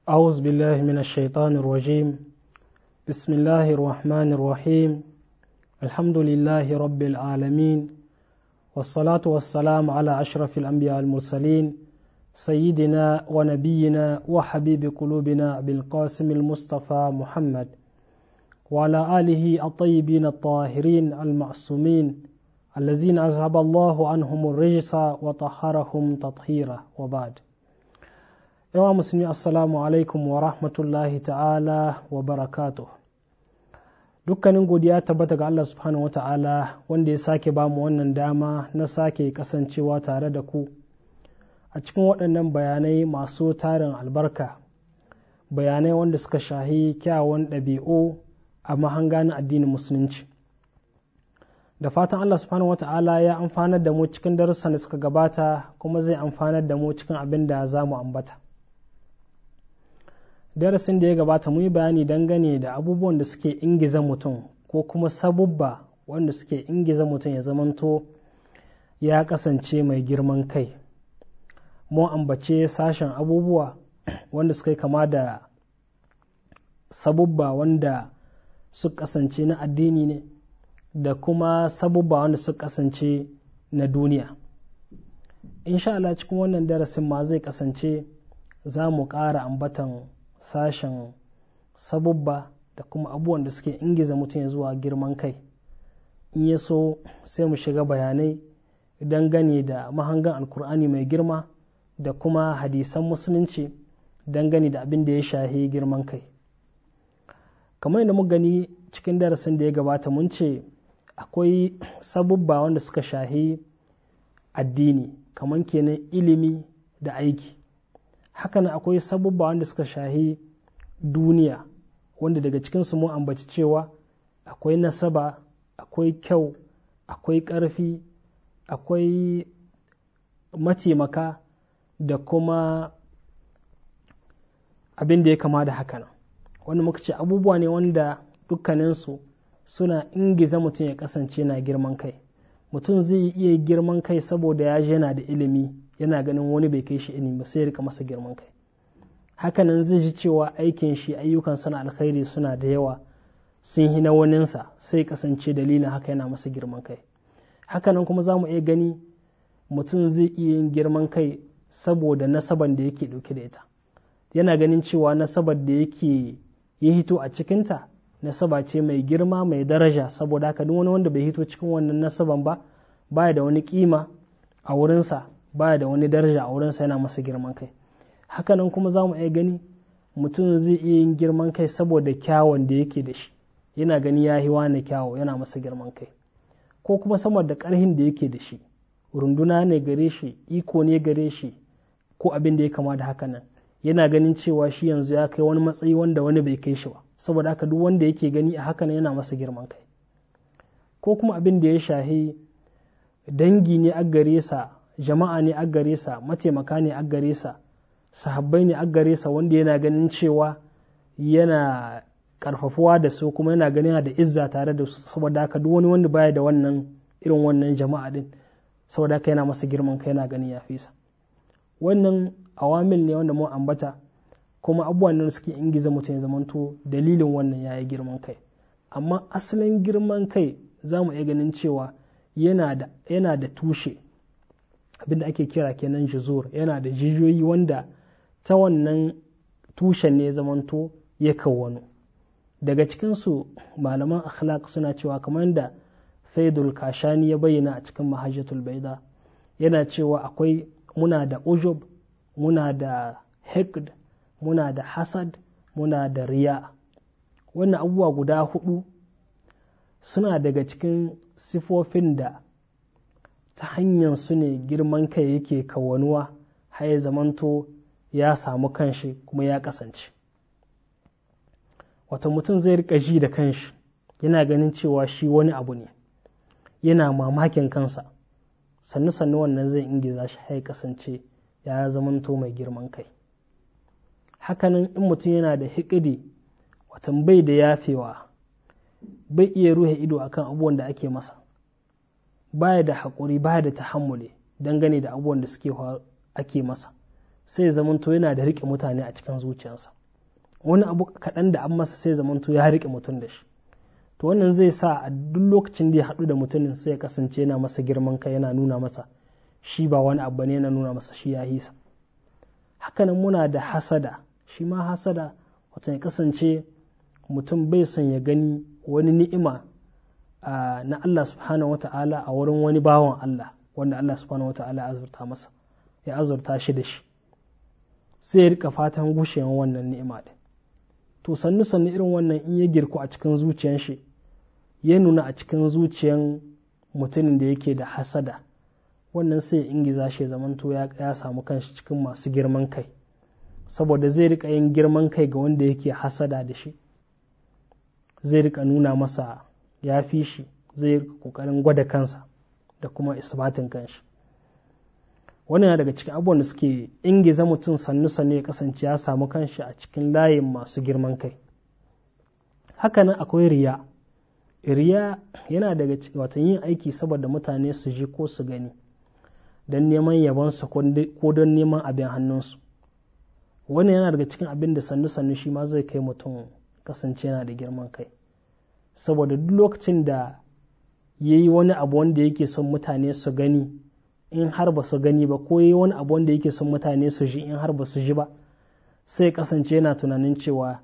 أعوذ بالله من الشيطان الرجيم. بسم الله الرحمن الرحيم. الحمد لله رب العالمين، والصلاة والسلام على أشرف الأنبياء المرسلين سيدنا ونبينا وحبيب قلوبنا بالقاسم المصطفى محمد وعلى آله الطيبين الطاهرين المعصومين الذين أذهب الله عنهم الرجس وطهرهم تطهيرا، وبعد. yawa musulmi, assalamu alaikum wa rahmatullahi ta'ala wa barakatuh. Dukkanin godiya tabbata ga Allah subhanahu wa ta'ala wanda ya sake ba mu wannan dama na sake kasancewa tare da ku a cikin waɗannan bayanai masu tarin albarka, bayanai wanda suka shahi kyawun ɗabi'u a mahanga na addinin musulunci. Da fatan Allah subhanahu wa ta'ala ya amfanar da mu cikin darussan da suka gabata, kuma zai amfanar da mu cikin abin da za mu ambata. Darasin da ya gabata mu yi bayani dangane da abubuwan da suke ingiza mutum ko kuma sabubba wanda suke ingiza mutum ya zamanto ya kasance mai girman kai. Mu ambace sashen abubuwa wanda suka kama da sabubba wanda su kasance na addini ne da kuma sabubba wanda su kasance na duniya. Insha Allah cikin wannan darasin ma zai kasance za mu ƙara ambatan sashen sabubba da kuma abubuwan da suke ingiza mutum ya zuwa girman kai. In ya so sai mu shiga bayanai dangane da mahangan alkur'ani mai girma da kuma hadisan musulunci dangane da abin da ya shahi girman kai. Kamar yadda muka gani cikin darasin da ya gabata, mun ce akwai sabubba wanda suka shahi addini, kamar kenan ilimi da aiki. Hakanan akwai sabubba wanda suka shahi duniya, wanda daga cikinsu mu ambaci cewa akwai nasaba, akwai kyau, akwai ƙarfi, akwai mataimaka da kuma abin da ya kama da hakanan, wanda muka ce abubuwa ne wanda dukkaninsu suna ingiza mutum ya kasance na girman kai. Mutum zai iya girman kai saboda ya je yana da ilimi, yana ganin wani bai kai shi ilimi ba, sai ya rika masa girman kai. Hakanan zai ji cewa aikin shi, ayyukan sana alkhairi suna da yawa, sun hina waninsa, sai kasance dalilin haka yana masa girman kai. Hakanan kuma za mu iya gani mutum zai iya yin girman kai saboda nasaban da yake dauke da ita, yana ganin cewa nasabar da yake ya hito a cikinta nasaba ce mai girma, mai daraja, saboda haka duk wani wanda bai hito cikin wannan nasaban ba baya da wani kima a wurinsa, baya da wani daraja a wurinsa, yana masa girman kai. Hakanan kuma za mu iya gani mutum zai iya yin girman kai saboda kyawun da yake da shi, yana gani ya yi wani kyawu, yana masa girman kai. Ko kuma saboda ƙarhin da yake da shi, runduna ne gare shi, iko ne gare shi, ko abin da ya kama da hakanan, yana ganin cewa shi yanzu ya kai wani matsayi wanda wani bai kai shi ba, saboda haka duk wanda yake gani a hakanan yana masa girman kai. Ko kuma abin da ya shahi dangi ne a gare sa, jama'a ne a gare sa, mataimaka ne a gare sa, sahabbai ne a gare sa, wanda yana ganin cewa yana karfafuwa da su, kuma yana ganin da izza tare da su, saboda haka duk wani wanda baya da wannan irin wannan jama'a din, saboda haka yana masa girman kai, yana ganin ya fisa. Wannan awamil ne wanda mu ambata, kuma abubuwan da suke ingiza mutum ya zamanto dalilin wannan yayi girman kai. Amma asalin girman kai za mu iya ganin cewa yana da tushe, abinda ake kira kenan juzur, yana da jijiyoyi wanda ta wannan tushen ne zamanto ya kawwano. Daga cikinsu malaman akhlaq suna cewa, kamar da Faidul Kashani ya bayyana a cikin Mahajjatul Baida, yana cewa muna da ujub, muna da hiqd, muna da hasad, muna da riya. Wannan abubuwa guda hudu suna daga cikin sifofin da ta hanyar su ne girman kai yake kawanuwa har ya zamanto ya samu kanshi kuma ya kasance. Wata mutum zai rika ji da kanshi, yana ganin cewa shi wani abu ne, yana mamakin kansa, sannu wannan zai ingiza shi har ya kasance ya zamanto mai girman kai. Hakanan in mutum yana da hikidi, watan bai da yafewa, bai iya ruhe ido akan abubuwan da ake masa, baya da haƙuri, baya da tahammuli dangane da abubuwan da ake masa, sai zamanto yana da riƙe mutane a cikin zuciyarsa. Wani abu kaɗan da an masa sai zamanto ya riƙe mutum da shi. To wannan zai sa a duk lokacin da ya haɗu da mutumin sai ya kasance yana masa girman kai, yana nuna masa shi ba wani abu ne, yana nuna masa shi ya hisa. Hakanan muna da hasada, shi ma hasada wato ya kasance mutum bai son ya gani wani ni'ima na Allah subhanahu wata'ala a wurin wani bawan Allah wanda Allah subhanahu wata'ala ya azurta masa, ya azurta shi da shi, sai ya rika fatan gushewan wannan ni'ima din. To sannu sannu irin wannan in ya girku a cikin zuciyan shi, ya nuna a cikin zuciyan mutumin da yake da hasada, wannan sai ingiza shi zamanto ya samu kanshi cikin masu girman kai, saboda zai rika yin girman kai ga wanda yake hasada da shi, zai rika nuna masa ya fi shi, zai rika kokarin gwada kansa da kuma isbatin kanshi. Wannan yana daga cikin abubuwan da suke ingiza mutum sannu sannu ya kasance ya samu kanshi a cikin layin masu girman kai. Hakanan akwai riya. Riya yana daga cikin wata yin aiki saboda mutane su ji ko su gani, don neman yabonsa ko don neman abin hannunsu. Wannan yana daga cikin abin da sannu sannu shi ma zai kai mutum kasance yana da girman kai, saboda duk lokacin da ya yi wani abu wanda yake son mutane su gani, in har ba su gani ba, ko yi wani abu wanda yake son mutane su ji in har ba su ji ba, sai kasance yana tunanin cewa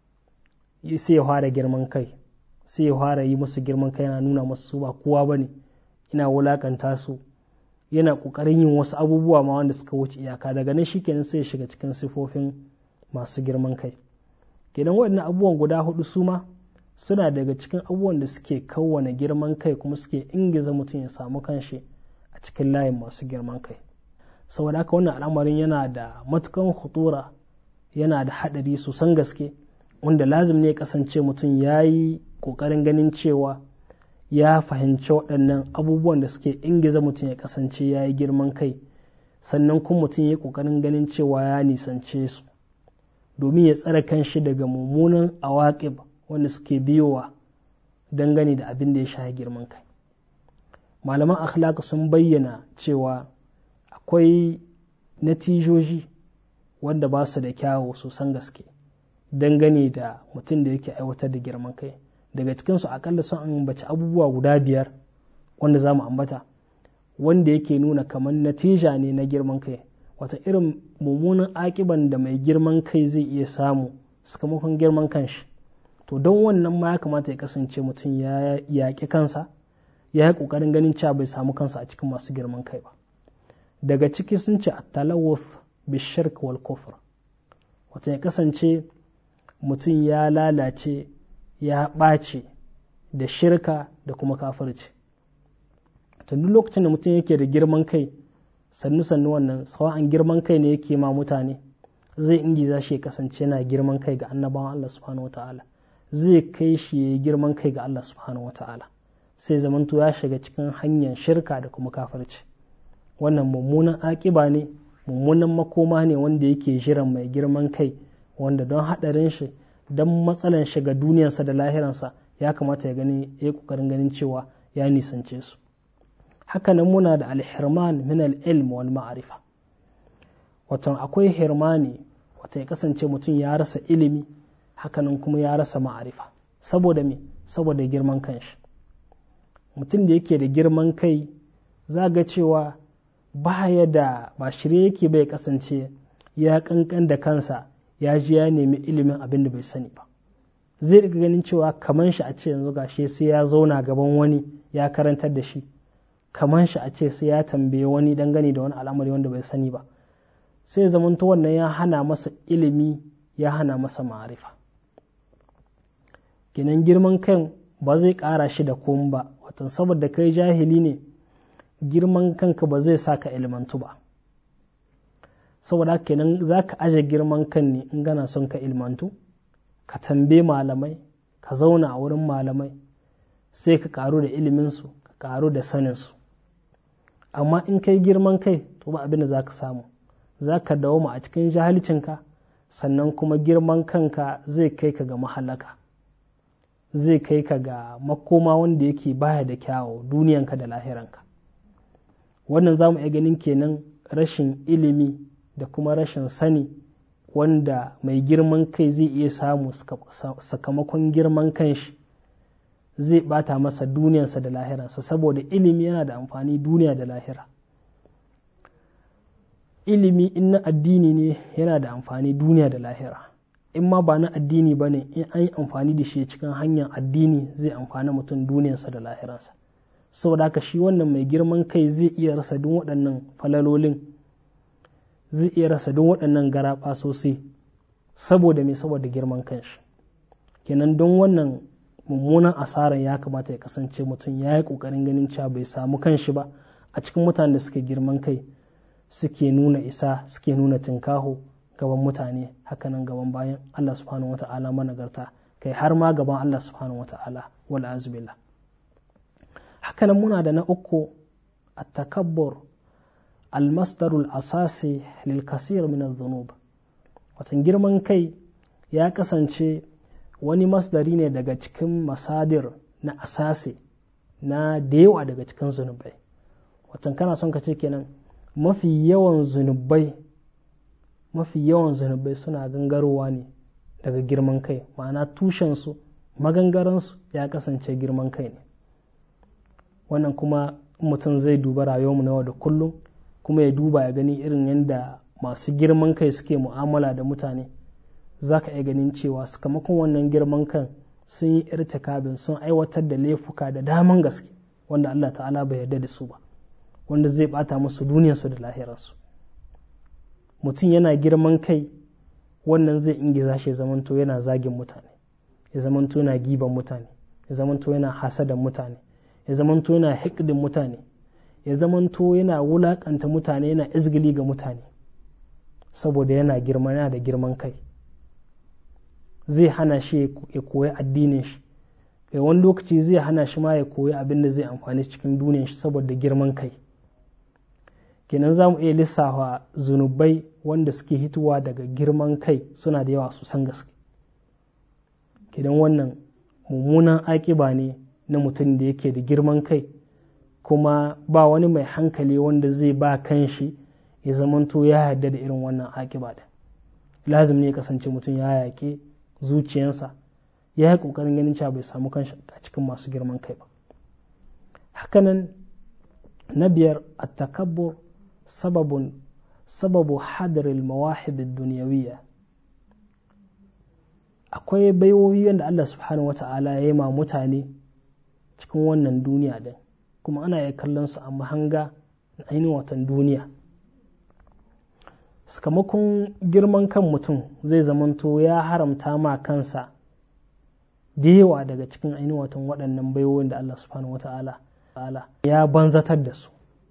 sai ya fara girman kai, sai ya fara yi musu girman kai, yana nuna musu su ba kowa ba ne, ina wulakanta su, yana ƙoƙarin yin wasu abubuwa ma wanda suka wuce iyaka. Daga nan shikenan sai ya shiga cikin sifofin masu girman kai. Kenan waɗannan abubuwan guda hudu su ma suna daga cikin abubuwan da suke kawwana girman kai kuma suke ingiza mutum ya samu kanshi a cikin layin masu girman kai. Saboda haka wannan al'amarin yana da matukan hutura, yana da haɗari sosan gaske, wanda lazim ne ya kasance mutum ya yi ƙoƙarin ganin cewa ya fahimci waɗannan abubuwan da suke ingiza mutum ya kasance ya yi girman kai, sannan kuma mutum ya yi ƙoƙarin ganin cewa ya nisance su domin ya tsare kanshi daga mummunan awaƙib wanda suke biyowa dangane da abin da ya sha girman kai. Malaman akhlaq sun bayyana cewa akwai natijoji wanda ba su da kyawu sosan gaske dangane da mutum da yake aiwatar da girman kai. Daga cikinsu akalla sun ambaci abubuwa guda 5 wanda za mu ambata, wanda yake nuna kamar natija ne na girman kai, wata irin mummunan akiban da mai girman kai zai iya samu sakamakon girman kanshi. To don wannan ma ya kamata ya kasance mutum ya yaƙi kansa, ya yi ƙoƙarin ganin cewa bai samu kansa a cikin masu girman kai ba. Daga ciki sun ce at-talawuth bi-shirk wal kufr, wata ya kasance mutum ya lalace, ya ɓace da shirka da kuma kafirci. To duk lokacin da mutum yake da girman kai, sannu sannu wannan sawa'an girman kai ne yake ma mutane, zai ingiza shi ya kasance yana girman kai ga annabawan Allah subhanahu wata'ala, zai kai shi ya yi girman kai ga Allah subhanahu wata'ala, sai zamanto ya shiga cikin hanyar shirka da kuma kafirci. Wannan mummunan akiba ne, mummunan makoma ne wanda yake jiran mai girman kai, wanda don haɗarin shi, don matsalan shiga duniyarsa da lahiransa, ya kamata ya yi ƙoƙarin ganin cewa ya nisance su. Hakanan muna da alhirman min al-ilm wal ma'arifa, wato akwai hirmani, wato ya kasance mutum ya rasa ilimi, hakanan kuma ya rasa ma'arifa. Saboda me? Saboda girman kanshi. Mutum da yake da girman kai za ga cewa ba shirye yake bai kasance ya kankan da kansa, ya ji ya nemi ilimin abin da bai sani ba. Zai riga ganin cewa kaman shi a ce yanzu gashi sai ya zauna gaban wani ya karantar da shi, kaman shi a ce sai ya tambaye wani dangane da wani al'amari wanda bai sani ba, sai zamanto wannan ya hana masa ilimi, ya hana masa ma'arifa. Kenan girman kan ba zai ƙara shi da komai ba, watan saboda kai jahili ne, girman kanka ba zai sa ka ilmantu ba. Saboda kenan za ka aje girman kan ne in gana son ka ilmantu, ka tambaye malamai, ka zauna a wurin malamai, sai ka karu da iliminsu, ka karu da saninsu. Amma in kai girman kai, to ba abin da za ka samu, za ka dawoma a cikin jahilcinka, sannan kuma girman kanka zai kai ka ga mahalaka, zai kai ka ga makoma wanda yake baya da kyawu duniyanka da lahiranka. Wannan za mu iya ganin kenan rashin ilimi da kuma rashin sani wanda mai girman kai zai iya samu sakamakon girman kanshi zai bata masa duniyarsa da lahiransa, saboda ilimi yana da amfani duniya da lahira. Ilimi in na addini ne yana da amfani duniya da lahira, in ma ba na addini ba ne, in an yi amfani da shi cikin hanyar addini zai amfani mutum duniyarsa da lahiransa. Saboda haka shi wannan mai girman kai zai iya rasa duk waɗannan falalolin, zai iya rasa duk waɗannan garaɓa sosai saboda me, saboda girman kanshi. Kenan don wannan mummunan asaran ya kamata ya kasance mutum ya yi ƙoƙarin ganin cewa bai samu kanshi ba a cikin mutanen da suke girman kai, suke nuna isa, suke nuna tinkaho gaban mutane, hakanan gaban bayan Allah subhanahu wa ta'ala managarta, kai har ma gaban Allah subhanahu wa ta'ala, wal azbillah. Hakanan muna da na uku, at-takabbur al-masdarul asasi lil kasir min adh-dhunub. Watan girman kai ya kasance wani masdari ne daga cikin masadir na asasi na da yawa daga cikin zunubai. Watan kana son ka ce kenan mafi yawan zunubai suna gangarowa ne daga girman kai, ma'ana tushensu, magangaransu ya kasance girman kai ne. Wannan kuma mutum zai duba rayuwarmu na yau da kullum, kuma ya duba ya gani irin yadda masu girman kai suke mu'amala da mutane, za ka iya ganin cewa sakamakon wannan girman kan sun yi irtikabin, sun aiwatar da laifuka da daman gaske wanda Allah ta'ala bai yarda da su ba, wanda zai bata musu duniyarsu da lahirarsu. Mutum yana girman kai, wannan zai ingiza shi ya zamanto yana zagin mutane, ya zamanto yana giban mutane, ya zamanto yana hasadan mutane, ya zamanto yana hikdin mutane, ya zamanto yana wulakanta mutane, yana izgili ga mutane, saboda yana da girman kai. Zai hana shi ya koyi addinin shi, kai wani lokaci zai hana shi ma ya koyi abin da zai amfani cikin duniyar shi saboda girman kai. Kenan za mu iya lissafa zunubai wanda suke hitowa daga girman kai suna da yawa sosan gaske. Kenan wannan mummunan aƙiba ne na mutum da yake da girman kai, kuma ba wani mai hankali wanda zai ba kanshi ya zamanto ya yarda da irin wannan aƙiba da. Lazim ne ya kasance mutum ya yaƙi zuciyarsa, ya yi ƙoƙarin ganin cewa bai samu kanshi a cikin masu girman kai ba. Hakanan na biyar, at-takabbur sababu hadaril mawahib ad-dunyawiyya. Akwai baiwoyi wanda Allah subhanahu wa ta'ala ya yi ma mutane cikin wannan duniya din, kuma ana iya kallon su a mahanga na ainihin watan duniya. Sakamakon girman kan mutum zai zamanto ya haramta ma kansa da yawa daga cikin ainihin watan waɗannan baiwoyin da Allah subhanahu wa ta'ala ya banzatar da su.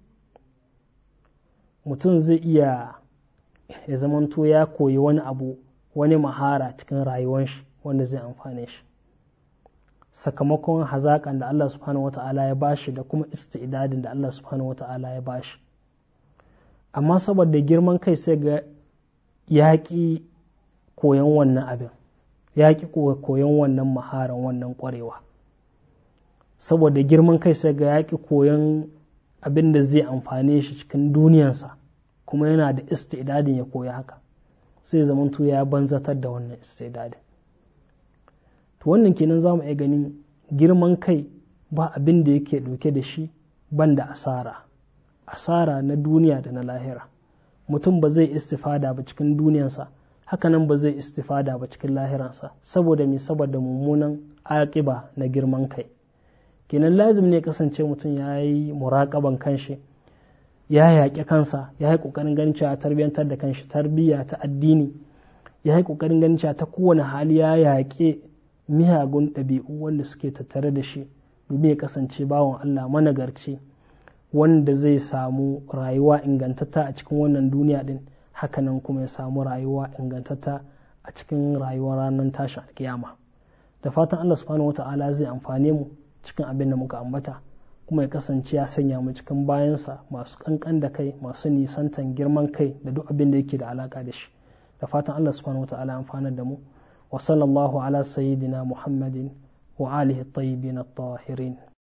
Mutum zai iya ya zamanto ya koyi wani abu, wani mahara cikin rayuwar shi wanda zai amfane shi, sakamakon hazaƙan da Allah subhanahu wata'ala ya bashi da kuma istidadin da Allah subhanahu wata'ala ya bashi. Amma saboda girman kai sai ga yaƙi koyon wannan abin, yaƙi koyon wannan maharan, wannan ƙwarewa. Saboda girman kai sai ga yaƙi koyon abin da zai amfane shi cikin duniyarsa, kuma yana da istidadin ya koya haka, sai zamanto ya banzatar da wannan istidadin. To wannan kenan za mu iya ganin girman kai ba abin da yake ɗauke da shi banda asara na duniya da na lahira. Mutum ba zai istifada ba cikin duniyarsa, hakanan ba zai istifada ba cikin lahiransa, saboda me, saboda mummunan aƙiba na girman kai. Kenan lazim ne kasance mutum ya yi muraƙaban kanshi, ya yaƙi kansa, ya yi ƙoƙarin ganin cewa tarbiyyantar da kanshi tarbiyya ta addini, ya yi ƙoƙarin ganin cewa ta kowane hali ya yaƙe miyagun ɗabi'u wanda suke tattare da shi, domin ya kasance bawan Allah managarci wanda zai samu rayuwa ingantatta a cikin wannan duniya din, hakanan kuma ya samu rayuwa ingantatta a cikin rayuwar ranar tashin alkiyama. Da fatan Allah subhanahu wata'ala zai amfane mu cikin abin da muka ambata, kuma ya kasance ya sanya mu cikin bayansa masu kankan da kai, masu nisantan girman kai da duk abin da yake da alaka da shi. Da fatan Allah subhanahu wata'ala amfanar da mu. Wa sallallahu ala sayyidina Muhammadin wa alihi at-tayyibin at-tahirin.